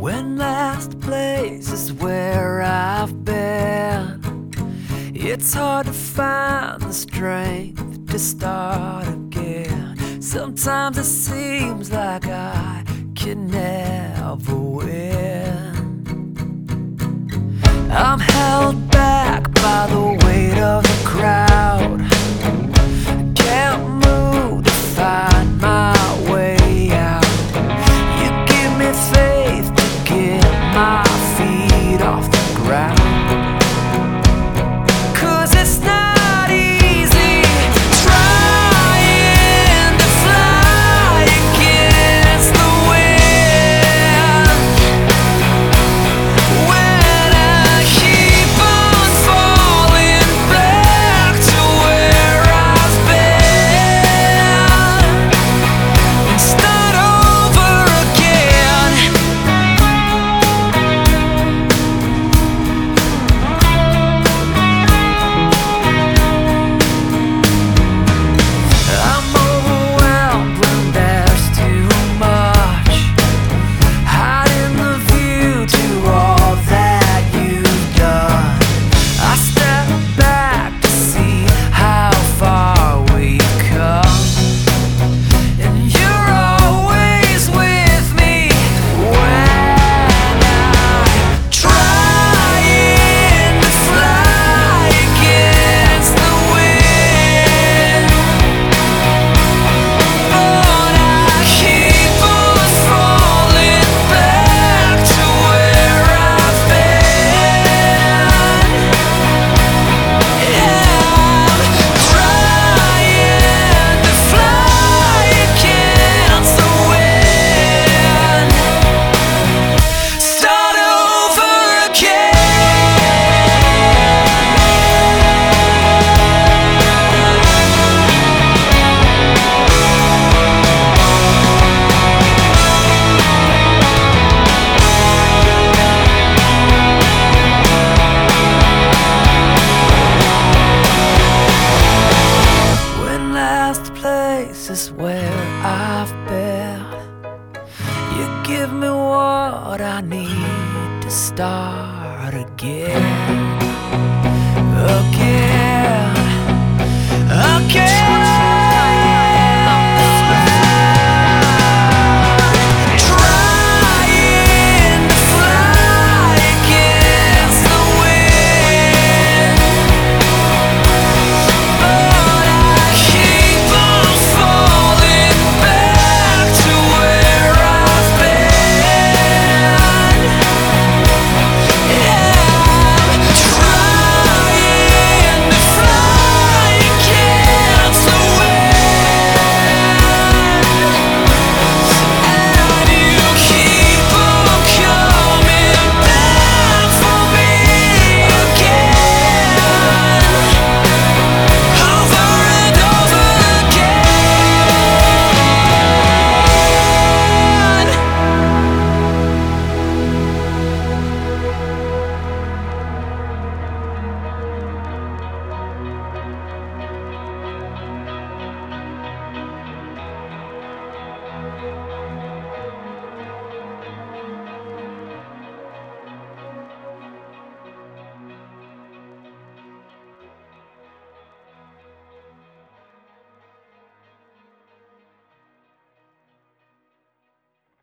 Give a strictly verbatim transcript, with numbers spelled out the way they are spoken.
When last place is where I've been, it's hard to find the strength to start again. Sometimes it seems like I can never win. I'm held back by the weight of the crowd. Can't move to find my way out. You give me faith to get my feet off the ground. 'Cause it's not easy trying to fly against the wind, when I keep on falling back to where I've been and start over again. I'm overwhelmed when there's too much, hiding the view to all that you've done. I step back to see how far we've come, and you're always with me when I'm trying to fly against the wind. But I keep on falling back to where I've been. Yeah, I'm trying to fly against the wind. Start over When last place is where I've been, you give me what I need to start again, again, again.